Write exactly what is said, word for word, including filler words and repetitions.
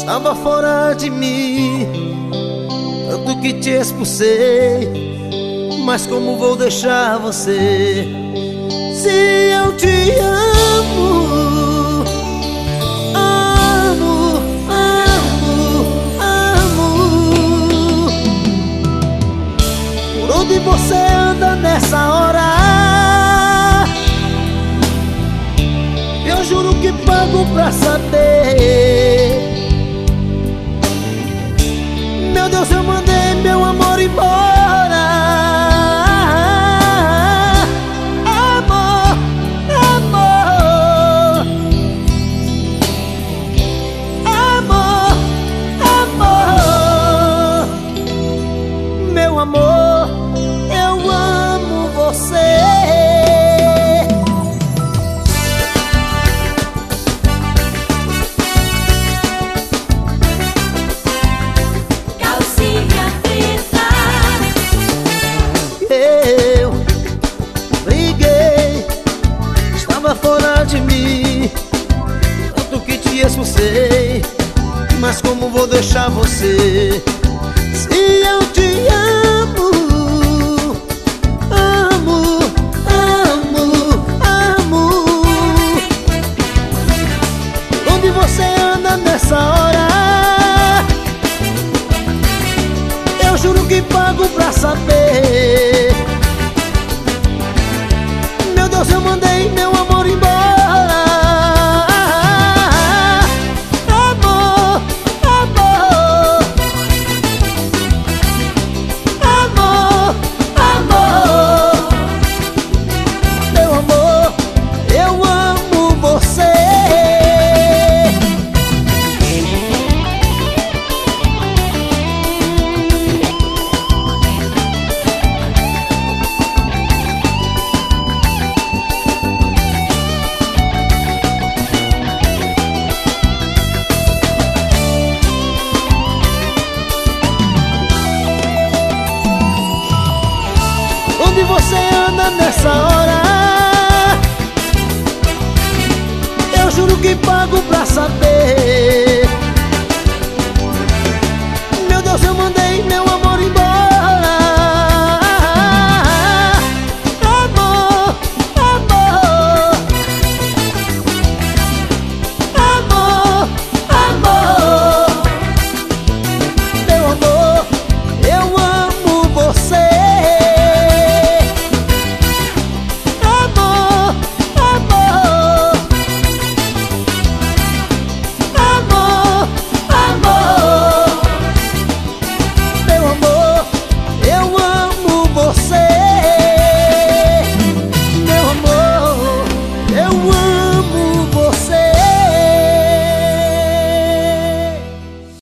estava fora de mim, tanto que te expulsei. Mas como vou deixar você, se eu te amo? Amo, amo, amo. Por onde você anda nessa hora? Eu juro que pago pra saber. Meu Deus, eu mandei meu amor embora. Amor, amor, amor, amor. Meu amor, eu amo você. Eu briguei, estava fora de mim, tanto que te expulsei. Mas como vou deixar você, se eu te amo? Amo, amo, amo. Onde você anda nessa hora? Eu juro que pago pra saber.